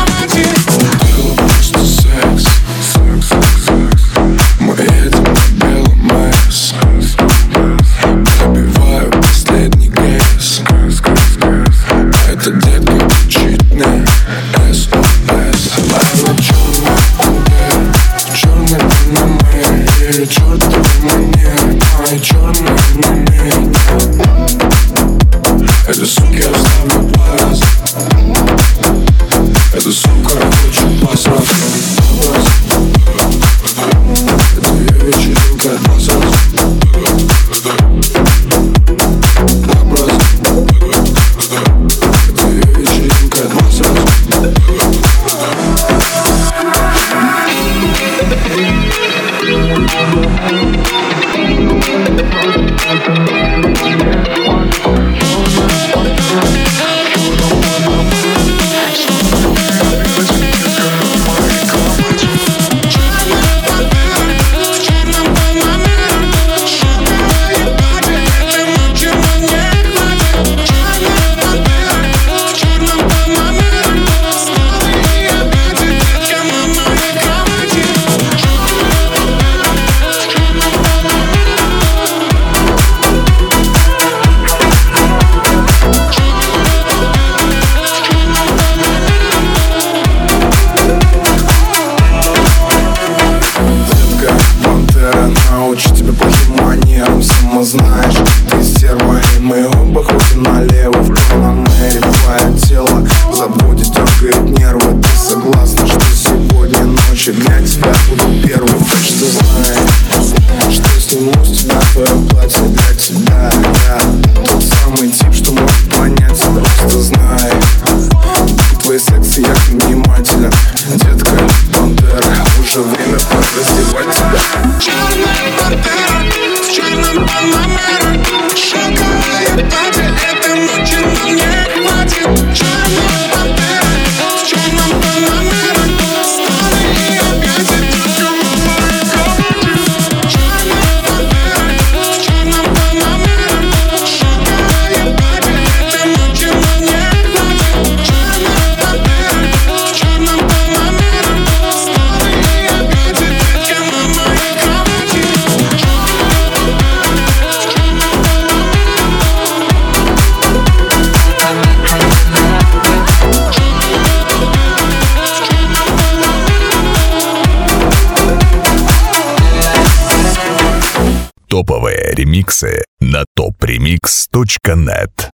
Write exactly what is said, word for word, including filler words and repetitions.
Знаешь, ты стерва, и мы оба ходим налево. В Панамере твое тело забудет, дергает нервы. Ты согласна, что сегодня ночью для тебя буду первым? Так что знай, что сниму с тебя твое платье для тебя. Я тот самый тип, что может понять, просто знай. Твои секси я внимателен, детка, пантера. Уже время пора раздевать тебя. Черная пантера в черном Панамере. Шелковое платье этой ночи на мне хватит. Черная пантера в черном Панамере. Старые объятия только в моей кровати. Черная пантера в черном Панамере. Шелковое платье этой ночи на мне хватит. Черная пантера в черном Панамере. Старые объятия только в моей кровати. Топовые ремиксы на топ ремикс точка нет.